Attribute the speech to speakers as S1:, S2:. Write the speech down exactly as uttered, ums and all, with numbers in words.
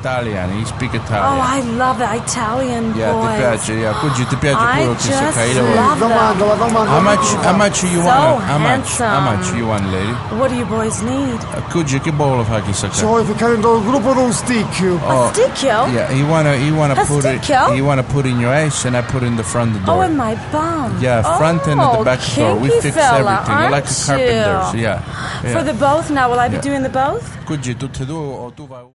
S1: italiani, he speak Italian.
S2: Oh, I love Italian
S1: Yeah,
S2: boys.
S1: ti piace, yeah. Cuggi, ti piace
S2: I
S1: quello che sa
S2: just
S1: caire
S2: love them.
S3: Domanda, la domanda.
S1: How much, how much you
S2: So
S1: want? How much?
S2: handsome.
S1: How much you want, lady?
S2: What do you boys need?
S1: Uh, Cuggi, che bolo fa chi sa
S3: Ci
S1: caire?
S3: vuoi ficcare in un gruppo o un sticchio?
S1: Oh,
S2: Sticchio?
S1: yeah, he wanna, he wanna
S2: A
S1: put it,
S2: sticchio?
S1: he wanna put in your ass, and I put in the front of the
S2: Oh,
S1: door.
S2: in my bum.
S1: Yeah, front and at the
S2: Oh,
S1: back door. We
S2: kinky
S1: fix
S2: fella,
S1: everything. We're like
S2: aren't
S1: a carpenters.
S2: you?
S1: Yeah.
S2: For
S1: yeah.
S2: the both now, will I be
S1: Yeah.
S2: doing the both?
S1: Cuggi, tutte e due o tu vai?